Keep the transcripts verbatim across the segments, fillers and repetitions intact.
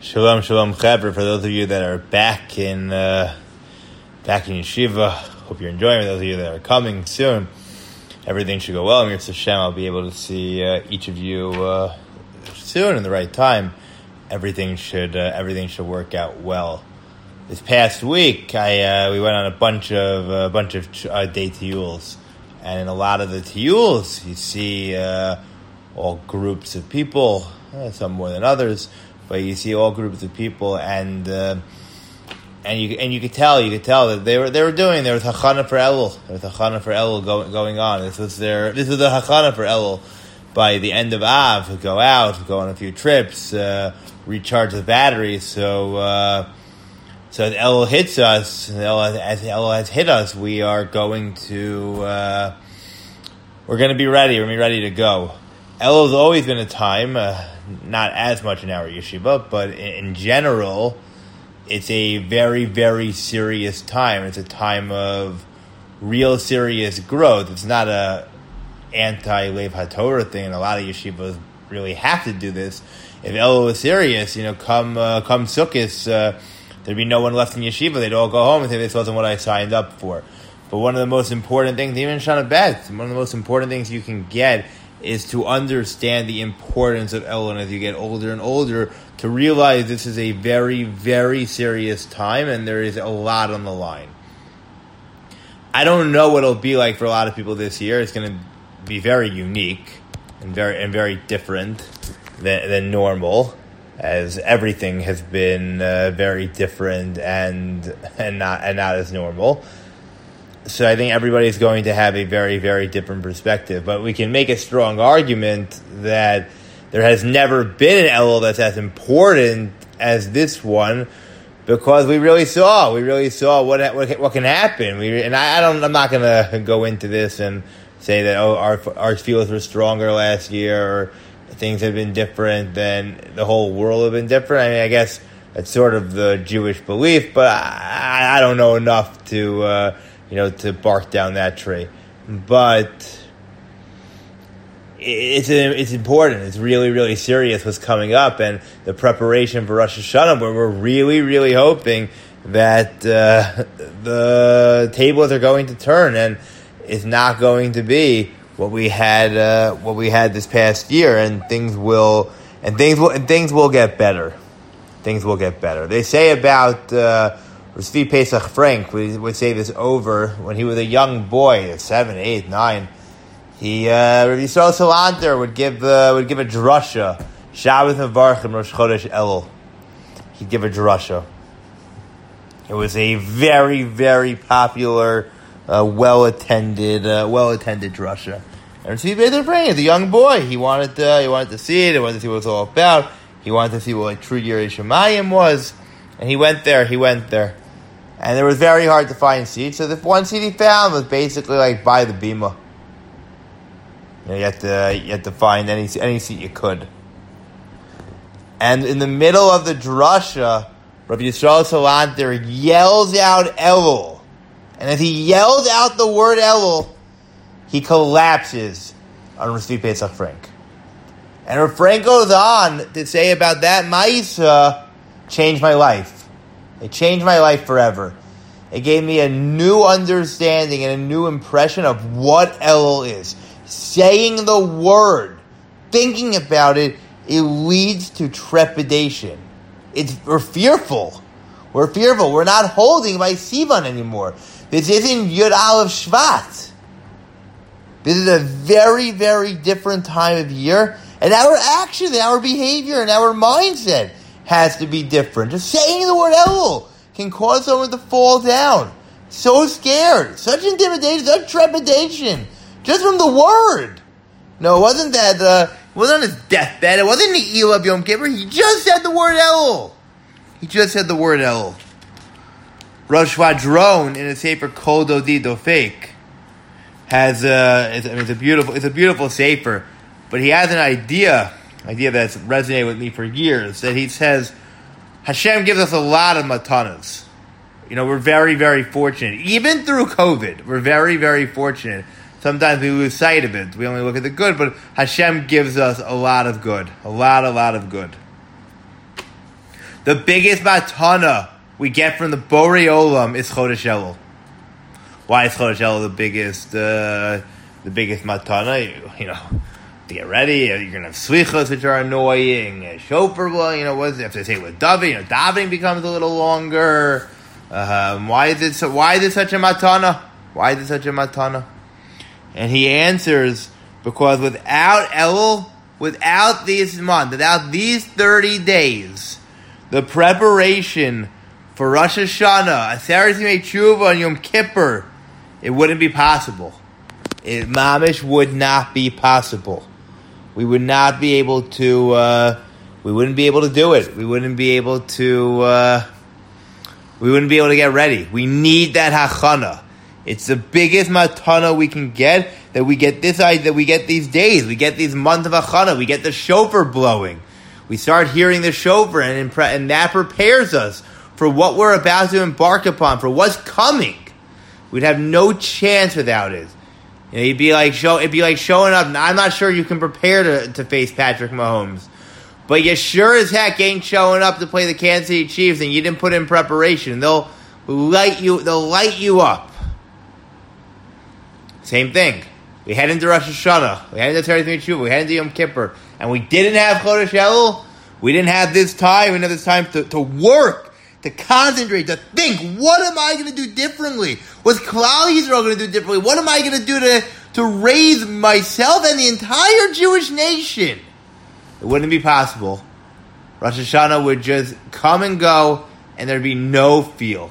Shalom, shalom, Chaver. For those of you that are back in uh, back in yeshiva, hope you're enjoying it. Those of you that are coming soon, everything should go well. Mirza Hashem, I'll be able to see uh, each of you uh, soon in the right time. Everything should uh, everything should work out well. This past week, I uh, we went on a bunch of a uh, bunch of uh, day tiyuls, and in a lot of the tiyuls, you see uh, all groups of people, uh, some more than others. But you see all groups of people, and uh, and you and you could tell, you could tell that they were they were doing there was hachana for Elul, there was hachana for Elul going going on. This was their this was the hachana for Elul. By the end of Av, we go out, go on a few trips, uh, recharge the batteries. So uh, so as Elul hits us, Elul, as Elul has hit us, we are going to uh, we're going to be ready. We're going to be ready to go. Elul has always been a time. Uh, Not as much in our yeshiva, but in general, it's a very, very serious time. It's a time of real serious growth. It's not a anti-Lev HaTorah thing, and a lot of yeshivas really have to do this. If Elul was serious, you know, come uh, come Sukkot, uh, there'd be no one left in yeshiva. They'd all go home and say, this wasn't what I signed up for. But one of the most important things, even in Shana Bet, one of the most important things you can get is to understand the importance of Elul, and as you get older and older, to realize this is a very, very serious time, and there is a lot on the line. I don't know what it'll be like for a lot of people this year. It's going to be very unique and very and very different than, than normal, as everything has been uh, very different and and not and not as normal. So I think everybody's going to have a very, very different perspective. But we can make a strong argument that there has never been an Elul that's as important as this one, because we really saw, we really saw what what, what can happen. We and I, I don't, I'm not going to go into this and say that oh our our fields were stronger last year or things have been different, then the whole world have been different. I mean, I guess that's sort of the Jewish belief, but I, I don't know enough to. Uh, You know, to bark down that tree, but it's it's important. It's really, really serious what's coming up, and the preparation for Rosh Hashanah. Where we're really, really hoping that uh, the tables are going to turn, and it's not going to be what we had uh, what we had this past year, and things will and things will and things will get better. Things will get better. They say about. Uh, Tzvi Pesach Frank would, would say this over when he was a young boy, seven, eight, nine. He, uh, Rabbi Yisrael Salanter would give uh, would give a drasha, Shabbos Mevarch and Rosh Chodesh Elul. He'd give a drasha. It was a very, very popular, uh, well attended, uh, well attended drasha. And Tzvi Pesach Frank is a young boy. He wanted to, he wanted to see it. He wanted to see what it was all about. He wanted to see what like, true Yirei Shemayim was, and he went there. He went there. And it was very hard to find seats, so the one seat he found was basically like by the bima. You know, you had to you had to find any any seat you could. And in the middle of the drasha, Rabbi Yisrael Salanter yells out Elul, and as he yells out the word Elul, he collapses on Tzvi Pesach Frank. And Rav Frank goes on to say about that Ma'isa changed my life. It changed my life forever. It gave me a new understanding and a new impression of what Elul is. Saying the word, thinking about it, it leads to trepidation. It's we're fearful. We're fearful. We're not holding by Sivan anymore. This isn't Yud Aleph Shvat. This is a very, very different time of year, and our action, and our behavior, and our mindset has to be different. Just saying the word Elul can cause someone to fall down. So scared. Such intimidation, such trepidation. Just from the word. No, it wasn't that, uh, it wasn't on his deathbed. It wasn't the Elul of Yom Kippur. He just said the word Elul. He just said the word Elul. Rosh Vadron in a sefer Kol Dodi Dofek has a, it's, I mean, it's a beautiful, it's a beautiful sefer, but he has an idea idea that's resonated with me for years, that he says, Hashem gives us a lot of matanas. You know, we're very, very fortunate. Even through COVID, we're very, very fortunate. Sometimes we lose sight of it. We only look at the good, but Hashem gives us a lot of good. A lot, a lot of good. The biggest matana we get from the Borei Olam is Chodesh Elul. Why is Chodesh Elul the biggest, uh, the biggest matana? You, you know, to get ready, you're going to have slichos, which are annoying. Uh, shofar, well, you know, what is it? You have to say with davening. You know, davening becomes a little longer. Um, why is it so? Why is it such a matana? Why is it such a matana? And he answers, because without Elul, without this month, without these thirty days, the preparation for Rosh Hashanah, Aseret Yemei Tshuva, and Yom Kippur, it wouldn't be possible. It, mamish would not be possible. We would not be able to, uh, we wouldn't be able to do it. We wouldn't be able to, uh, we wouldn't be able to get ready. We need that hachana. It's the biggest matana we can get, that we get this, that we get these days. We get these months of hachana. We get the shofar blowing. We start hearing the shofar, and, impre- and that prepares us for what we're about to embark upon, for what's coming. We'd have no chance without it. You know, it'd be like show. It'd be like showing up. I'm not sure you can prepare to, to face Patrick Mahomes, but you sure as heck ain't showing up to play the Kansas City Chiefs, and you didn't put in preparation. They'll light you. They'll light you up. Same thing. We head into Rosh Hashanah. We head into Aseret Yemei Tshuva. We head into Yom Kippur, and we didn't have Chodesh Elul. We didn't have this time. We didn't have this time to, to work, to concentrate, to think. What am I going to do differently? What's Klal Yisrael going to do differently? What am I going to do to to raise myself and the entire Jewish nation? It wouldn't be possible. Rosh Hashanah would just come and go, and there'd be no feel.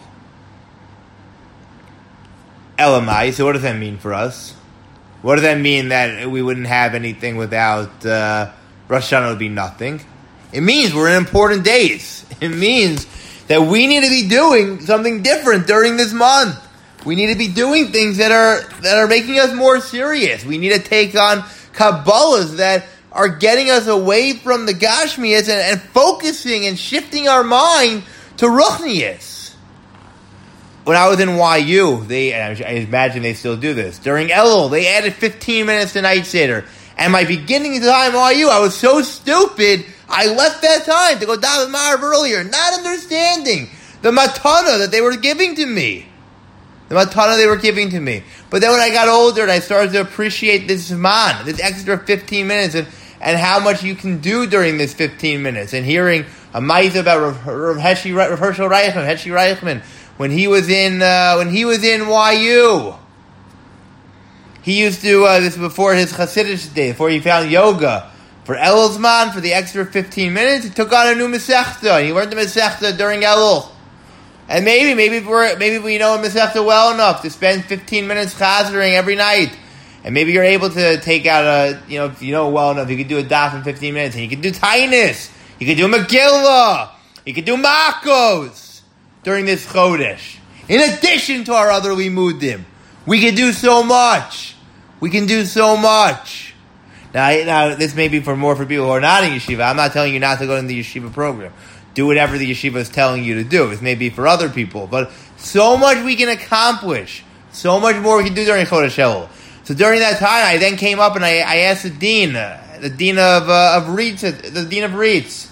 Elamai. So what does that mean for us? What does that mean that we wouldn't have anything without uh, Rosh Hashanah would be nothing? It means we're in important days. It means that we need to be doing something different during this month. We need to be doing things that are that are making us more serious. We need to take on Kabbalahs that are getting us away from the Gashmias and, and focusing and shifting our mind to Ruchnias. When I was in Y U, they I imagine they still do this. During Elul, they added fifteen minutes to Night Seder. And my beginning time Y U, I was so stupid, I left that time to go down to Ma'ariv earlier, not understanding the matana that they were giving to me. The matana they were giving to me. But then when I got older and I started to appreciate this man, this extra fifteen minutes, and, and how much you can do during this fifteen minutes, and hearing a ma'isa about Rav, Rav, Heshi, Rav Hershel Reichman, Heshi Reichman, when he was in uh, when he was in Y U. He used to, uh, this before his Hasidic day, before he found yoga. For Elul Zman, for the extra fifteen minutes, he took on a new Masechta. He learned the Masechta during Elul. And maybe, maybe we're, maybe we know Masechta well enough to spend fifteen minutes chazering every night. And maybe you're able to take out a, you know, if you know well enough, you could do a daf in fifteen minutes. And you could do Tainus. You could do Megillah. You could do Makos during this Chodesh. In addition to our other limudim. We can do so much. We can do so much. Now, now, this may be for more for people who are not in yeshiva. I'm not telling you not to go in the yeshiva program. Do whatever the yeshiva is telling you to do. This may be for other people. But so much we can accomplish. So much more we can do during Chodesh Elul. So during that time, I then came up and I, I asked the dean, uh, the dean of uh, of Reitz, the dean of Reitz.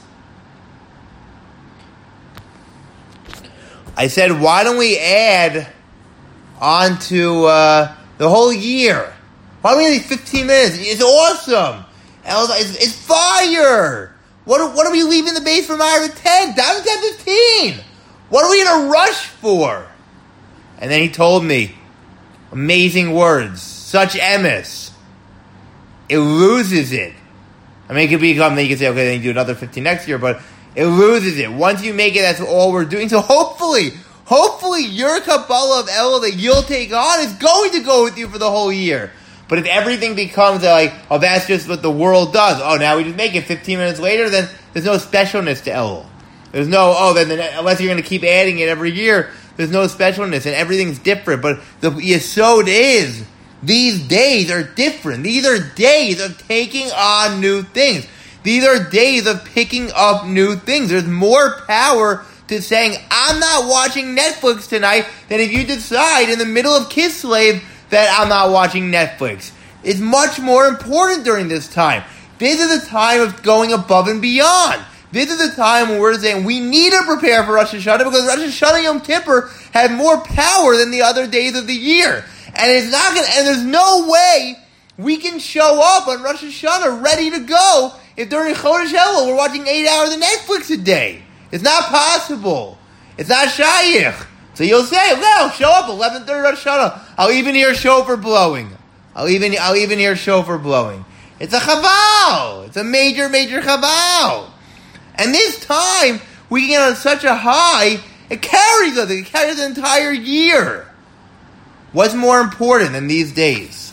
I said, why don't we add on to uh, the whole year? Why don't we need fifteen minutes? It's awesome. And I was like, it's, it's fire. What are, what are we leaving the base for Ma'ariv at ten? Down to ten fifteen. What are we in a rush for? And then he told me amazing words. Such emes. It loses it. I mean, it could become, then you can say, okay, then you do another fifteen next year, but it loses it. Once you make it, that's all we're doing. So hopefully, hopefully your Kabbalah of Elul that you'll take on is going to go with you for the whole year. But if everything becomes like, oh, that's just what the world does. Oh, now we just make it fifteen minutes later, then there's no specialness to Elul. There's no, oh, then the, unless you're going to keep adding it every year, there's no specialness, and everything's different. But the yesod is, these days are different. These are days of taking on new things. These are days of picking up new things. There's more power to saying, I'm not watching Netflix tonight, than if you decide in the middle of Kislev that I'm not watching Netflix. It's much more important during this time. This is a time of going above and beyond. This is the time when we're saying we need to prepare for Rosh Hashanah because Rosh Hashanah and Yom Kippur have more power than the other days of the year. And it's not gonna, and there's no way we can show up on Rosh Hashanah ready to go if during Chodesh Elul we're watching eight hours of Netflix a day. It's not possible. It's not shayich. So you'll say, well, show up eleven thirty Rosh Hashanah. I'll even hear shofar blowing. I'll even I'll even hear shofar blowing. It's a chaval. It's a major, major chaval. And this time, we can get on such a high, it carries us. It carries the entire year. What's more important than these days?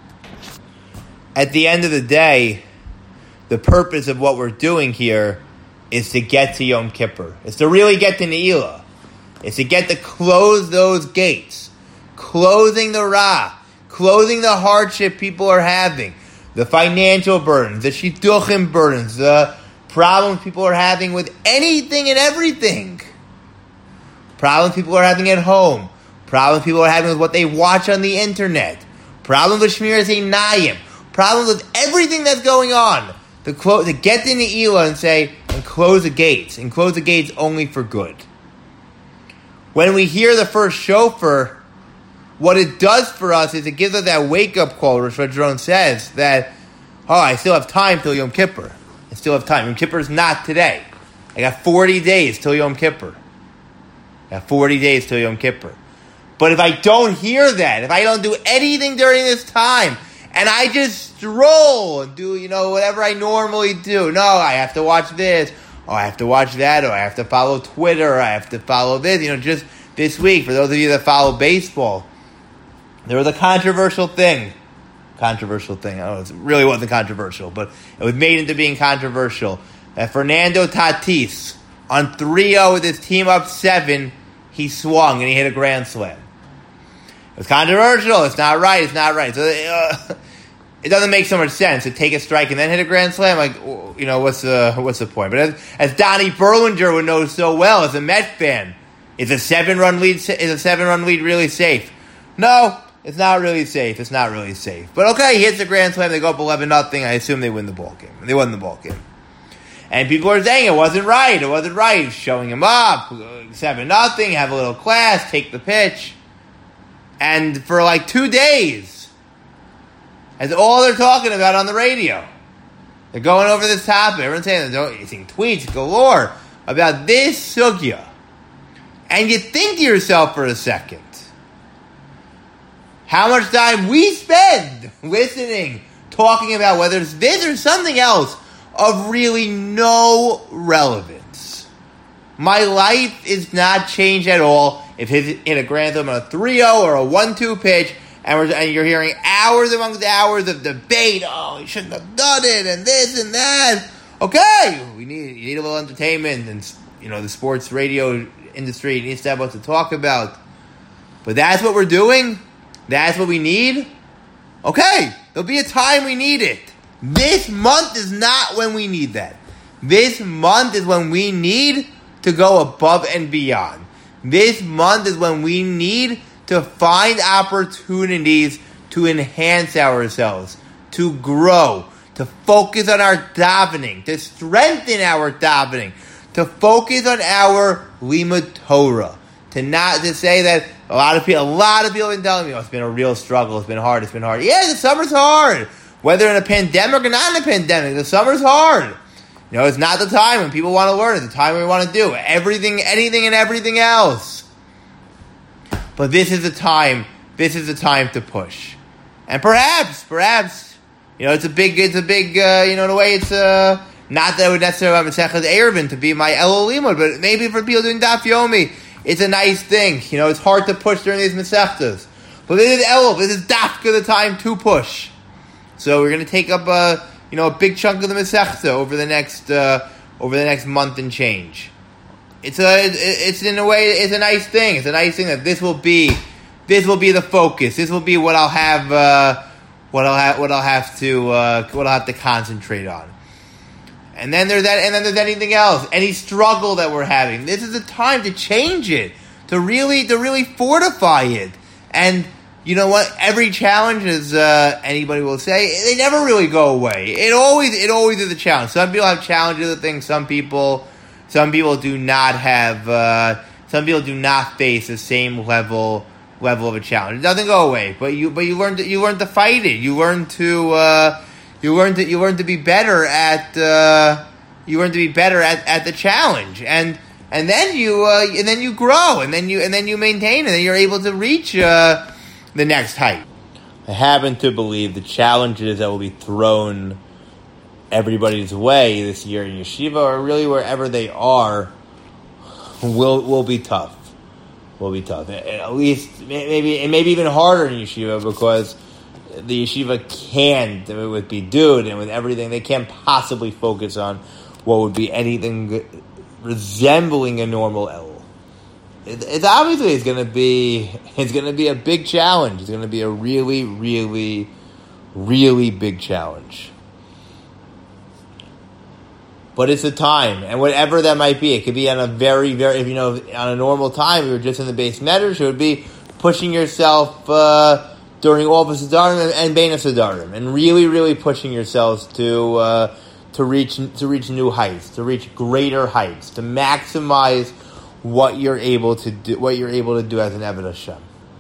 At the end of the day, the purpose of what we're doing here is to get to Yom Kippur. It's to really get to Ne'ilah. It's to get to close those gates. Closing the Ra. Closing the hardship people are having. The financial burdens. The shidduchim burdens. The problems people are having with anything and everything. Problems people are having at home. Problems people are having with what they watch on the internet. Problems with Shmiras Einayim. Problems with everything that's going on. To, clo- to get to Ne'ilah and say, and close the gates. And close the gates only for good. When we hear the first shofar, what it does for us is it gives us that wake-up call. Rosh Hashanah says that, oh, I still have time till Yom Kippur. I still have time. Yom Kippur is not today. I got forty days till Yom Kippur. I got forty days till Yom Kippur. But if I don't hear that, if I don't do anything during this time, and I just stroll and do, you know, whatever I normally do. No, I have to watch this. Oh, I have to watch that. Or I have to follow Twitter. Or I have to follow this. You know, just this week, for those of you that follow baseball, there was a controversial thing. Controversial thing. I don't know, it really wasn't controversial, but it was made into being controversial. That Fernando Tatis, on three oh with his team up seven, he swung and he hit a grand slam. It was controversial. It's not right. It's not right. So uh, it doesn't make so much sense to take a strike and then hit a grand slam. Like, you know, what's the what's the point? But as, as Donnie Berlinger would know so well, as a Met fan, is a seven run lead is a seven run lead really safe? No, it's not really safe. It's not really safe. But okay, he hits a grand slam. They go up eleven nothing. I assume they win the ball game. They won the ball game. And people are saying it wasn't right. It wasn't right. Showing him up seven nothing. Have a little class. Take the pitch. And for like two days, that's all they're talking about on the radio. They're going over this topic. Everyone's saying, they're seeing tweets galore about this sugya. And you think to yourself for a second, how much time we spend listening, talking about whether it's this or something else of really no relevance. My life is not changed at all if hit in a grand slam on a three oh or a one two pitch, and, we're, and you're hearing hours amongst hours of debate. Oh, he shouldn't have done it, and this and that. Okay, we need you need a little entertainment, and you know the sports radio industry needs to have what to talk about. But that's what we're doing. That's what we need. Okay, there'll be a time we need it. This month is not when we need that. This month is when we need to go above and beyond. This month is when we need to find opportunities to enhance ourselves, to grow, to focus on our davening, to strengthen our davening, to focus on our limud Torah, to not to say that a lot of people, a lot of people have been telling me, oh, it's been a real struggle, it's been hard, it's been hard. Yeah, the summer's hard. Whether in a pandemic or not in a pandemic, the summer's hard. You know, it's not the time when people want to learn. It's the time when we want to do everything, anything and everything else. But this is the time, this is the time to push. And perhaps, perhaps, you know, it's a big, it's a big, uh, you know, in a way it's, uh, not that I would necessarily have Masechet Eruvin to be my Elul Limud, but maybe for people doing Daf Yomi, it's a nice thing. You know, it's hard to push during these Masechtas. But this is Elul, this is Dafka the time to push. So we're going to take up a, you know, a big chunk of the Masechta over the next, uh, over the next month and change. It's a, it's in a way, it's a nice thing. It's a nice thing that this will be, this will be the focus. This will be what I'll have, uh, what I'll have, what I'll have to, uh, what I'll have to concentrate on. And then there's that, and then there's anything else, any struggle that we're having. This is the time to change it, to really, to really fortify it, and you know what? Every challenge, as uh, anybody will say, they never really go away. It always, it always is a challenge. Some people have challenges of things. Some people, some people do not have. Uh, some people do not face the same level level of a challenge. It doesn't go away, but you, but you learn to, you learn to fight it. You learn to, uh, you learn to, you learn to be better at. Uh, you learn to be better at, at the challenge, and and then you, uh, and then you grow, and then you, and then you maintain, and then you're able to reach. Uh, the next height. I happen to believe the challenges that will be thrown everybody's way this year in yeshiva, or really wherever they are, will will be tough. Will be tough. At least maybe and maybe even harder in yeshiva, because the yeshiva can't, with Bidud and with everything, they can't possibly focus on what would be anything resembling a normal El. It's obviously it's going to be it's going to be a big challenge. It's going to be a really, really, really big challenge. But it's a time, and whatever that might be, it could be on a very, very, if you know, on a normal time, we were just in the base measures, it would be pushing yourself uh, during all the Siddharim and Bein Siddharim, and really, really pushing yourselves to uh, to reach to reach new heights, to reach greater heights, to maximize what you're able to do, what you're able to do as an Eved Hashem.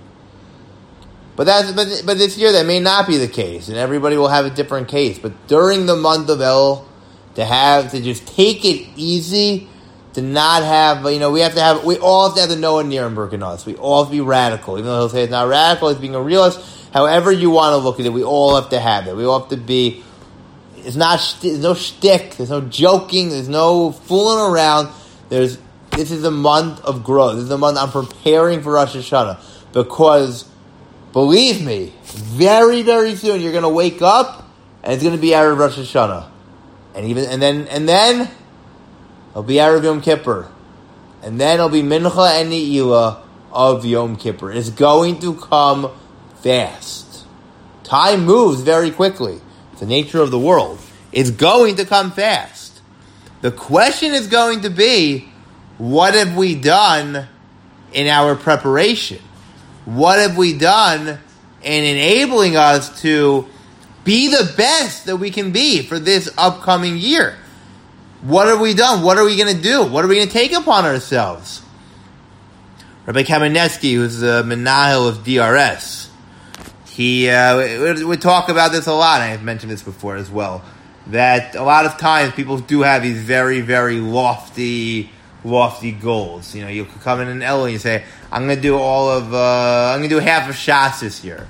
But that's but but this year that may not be the case, and everybody will have a different case. But during the month of El, to have to just take it easy, to not have you know we have to have we all have to have the Noah Nierenberg in us. We all have to be radical, even though he'll say it's not radical, it's being a realist. However you want to look at it, we all have to have it. We all have to be. It's not. There's no shtick. There's no joking. There's no fooling around. There's. This is a month of growth. This is a month I'm preparing for Rosh Hashanah, because, believe me, very, very soon you're going to wake up and it's going to be Erev Rosh Hashanah, and even and then and then it'll be Erev Yom Kippur, and then it'll be Mincha and Ne'ilah of Yom Kippur. It's going to come fast. Time moves very quickly. It's the nature of the world. It's going to come fast. The question is going to be, what have we done in our preparation? What have we done in enabling us to be the best that we can be for this upcoming year? What have we done? What are we going to do? What are we going to take upon ourselves? Rabbi Kamenetsky, who's the Menahel of D R S, he uh, we, we talk about this a lot. I've mentioned this before as well, that a lot of times people do have these very, very lofty lofty goals. You know, you could come in an El and you say, I'm going to do all of, uh, I'm going to do half of Shas this year.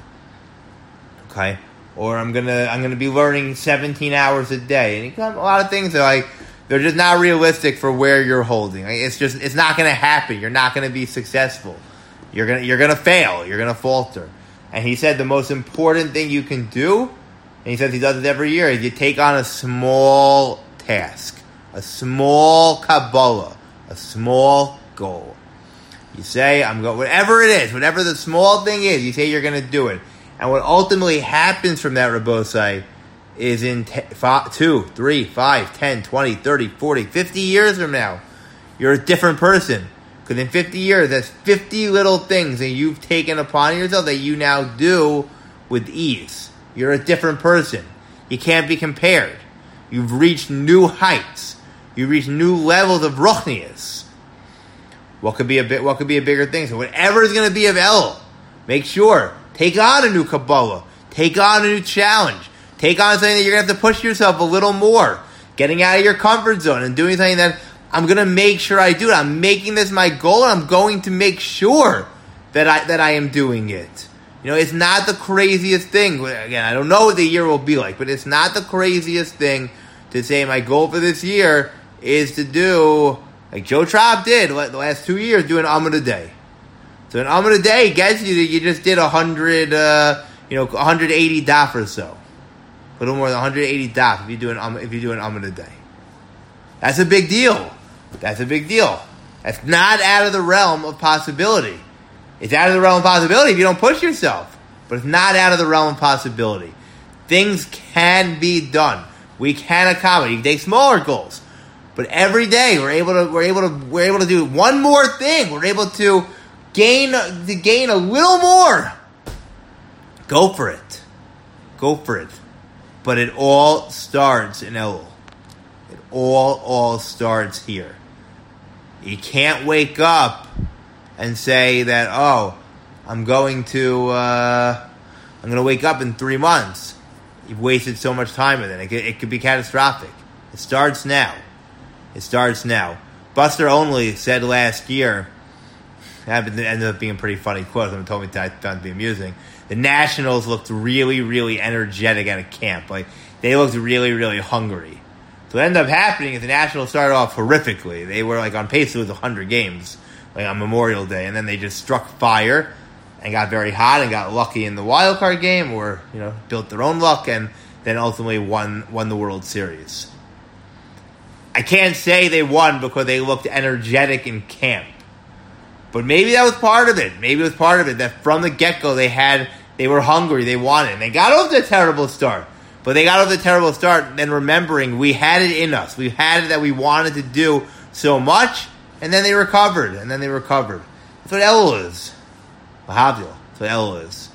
Okay? Or I'm going to, I'm going to be learning seventeen hours a day. And you come, a lot of things are like, they're just not realistic for where you're holding. Like, it's just, it's not going to happen. You're not going to be successful. You're going to, you're going to fail. You're going to falter. And he said the most important thing you can do, and he says he does it every year, is you take on a small task. A small Kabbalah. A small goal. You say, I'm going, whatever it is, whatever the small thing is, you say you're going to do it. And what ultimately happens from that, Rabbosai, is in t- five, two, three, five, ten, twenty, thirty, forty, fifty years from now, you're a different person. Because in fifty years, that's fifty little things that you've taken upon yourself that you now do with ease. You're a different person. You can't be compared. You've reached new heights. You reach new levels of ruchnius. What could be a bit? What could be a bigger thing? So whatever is going to be of El, make sure take on a new Kabbalah, take on a new challenge, take on something that you're going to have to push yourself a little more, getting out of your comfort zone and doing something that I'm going to make sure I do it. I'm making this my goal, and I'm going to make sure that I that I am doing it. You know, it's not the craziest thing. Again, I don't know what the year will be like, but it's not the craziest thing to say my goal for this year is to do, like Joe Traub did the last two years, do an Amud a day. So an Amud a day gets you that you just did a hundred, uh, you know, one hundred eighty daf or so, a little more than one hundred eighty daf if you do an if you do an Amud a day. That's a big deal. That's a big deal. That's not out of the realm of possibility. It's out of the realm of possibility if you don't push yourself, but it's not out of the realm of possibility. Things can be done. We can accommodate. You can take smaller goals. But every day we're able to we're able to we're able to do one more thing. We're able to gain to gain a little more. Go for it. Go for it. But it all starts in Elul. It all, all starts here. You can't wake up and say that, oh, I'm going to, uh, I'm going to wake up in three months. You've wasted so much time with it. It could, it could be catastrophic. It starts now. It starts now. Buster Only said last year, that ended up being a pretty funny quote. Someone told me that I found it to be amusing. The Nationals looked really, really energetic at a camp. Like, they looked really, really hungry. So what ended up happening is the Nationals started off horrifically. They were, like, on pace to lose one hundred games, like, on Memorial Day. And then they just struck fire and got very hot and got lucky in the wild card game, or, you know, built their own luck, and then ultimately won won the World Series. I can't say they won because they looked energetic in camp. But maybe that was part of it. Maybe it was part of it that from the get-go they had, they were hungry, they wanted, and they got off to a terrible start. But they got off to a terrible start, and remembering we had it in us. We had it that we wanted to do so much, and then they recovered, and then they recovered. That's what Elul is. Lahavdil. That's what Elul is.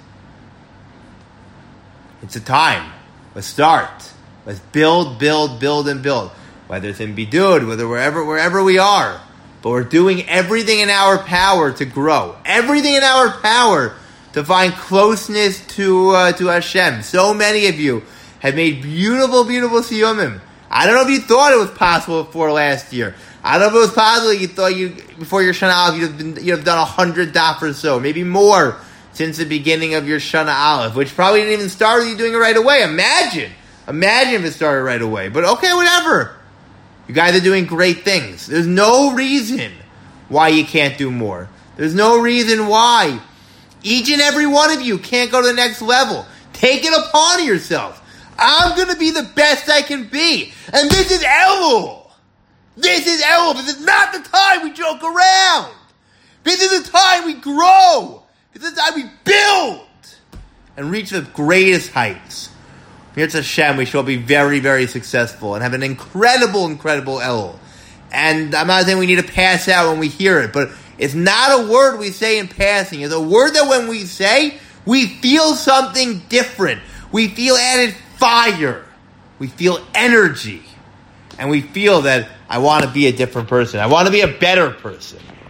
It's a time. Let's start. Let's build, build, build, and build. Whether it's in Bidud, whether wherever wherever we are. But we're doing everything in our power to grow. Everything in our power to find closeness to uh, to Hashem. So many of you have made beautiful, beautiful siyumim. I don't know if you thought it was possible before last year. I don't know if it was possible you thought you before your Shana Aleph you'd have, been, you'd have done a hundred daf or so, maybe more, since the beginning of your Shana Aleph, which probably didn't even start with you doing it right away. Imagine. Imagine if it started right away. But okay, whatever. You guys are doing great things. There's no reason why you can't do more. There's no reason why each and every one of you can't go to the next level. Take it upon yourself. I'm going to be the best I can be. And this is Elul. This is Elul. This is not the time we joke around. This is the time we grow. This is the time we build and reach the greatest heights. Here's Hashem, we shall be very, very successful and have an incredible, incredible Elul. And I'm not saying we need to pass out when we hear it, but it's not a word we say in passing. It's a word that when we say, we feel something different. We feel added fire. We feel energy. And we feel that I want to be a different person. I want to be a better person.